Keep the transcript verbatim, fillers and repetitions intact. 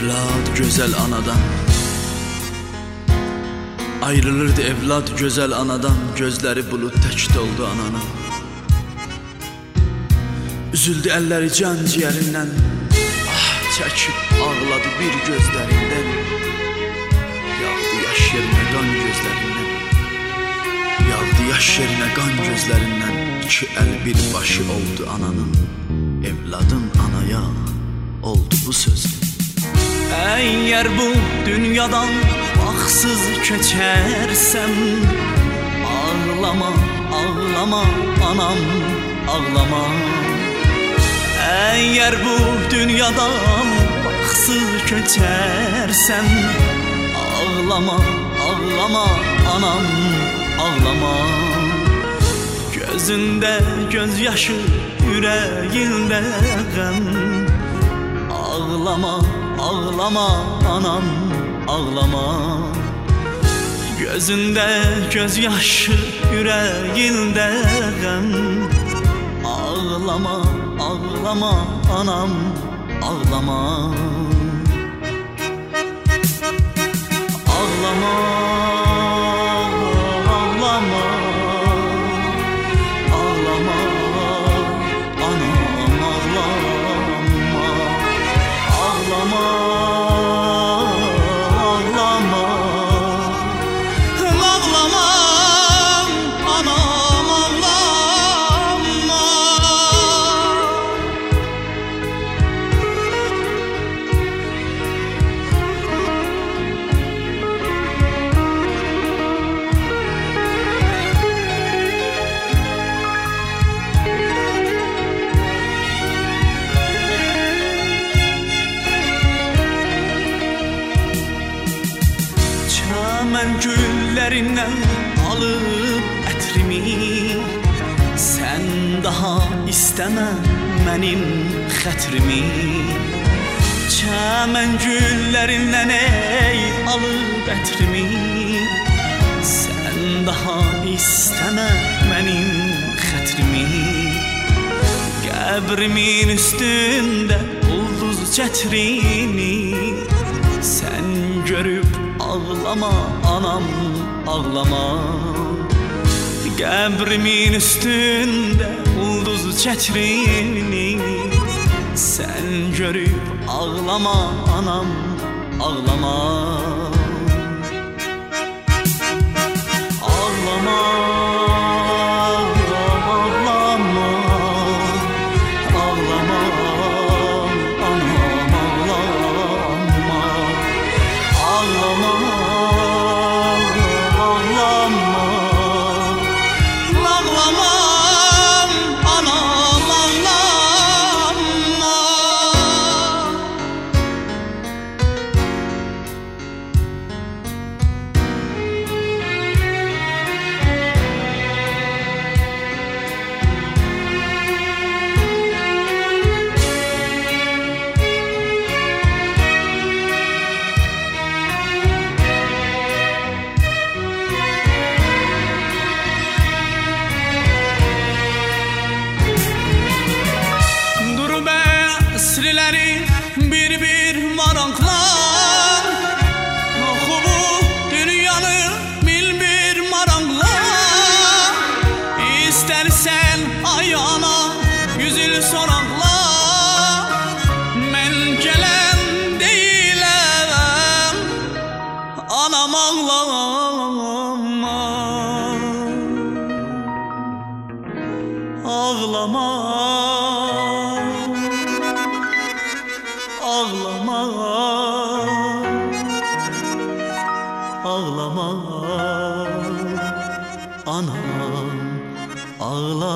evlad güzel anadan. Ayrılırdı evlad güzel anadan, gözleri bulut tək doldu ananın. Üzüldü əlləri can ciğerinden, ah çəkib ağladı bir gözlerinden. Yağdı yaş yerinə qan gözlerinden, yağdı yaş yerinə qan gözlerinden. İki əl bir başı oldu ananın, evladın anaya oldu bu sözü. Eğer bu dünyadan baksız keçersem, ağlama, ağlama anam, ağlama. Eğer bu dünyadan baksız keçersem, ağlama, ağlama anam, ağlama. Gözünde gözyaşı, yüreğinde gəm. Ağlama, ağlama anam, ağlama. Gözünde gözyaşı, yüreğinde gəm. Ağlama, ağlama anam, ağlama. Ağlama, ağlama, ağlama anam, ağlama. Ağlama, ağlama, ağlama anam, ağlama. Çəmən güllerinden alıp ətrimi, sen daha isteme mənim xətrimi. Çəmən güllerinden ey alıp ətrimi, sen daha isteme mənim xətrimi. Qəbrimin üstünde ulduz çətrini, sen görüp ağlama anam, ağlama. Qəbrimin üstünde ulduz çətrini, sen görüp ağlama anam, ağlama. Ağlama, ağlama, ağlama anam, ağlama. Ağlama, ağlama, ağlama anam, ağlama. Əsriləri bir bir maraqlar, oxu bu dünyanı bil bir maraqlar. İstərsən ay ana yüzül soraqlar, mən gələn deyiləm anam, ağlama. Ağlama, ağlama, ağlama anam, ağlama.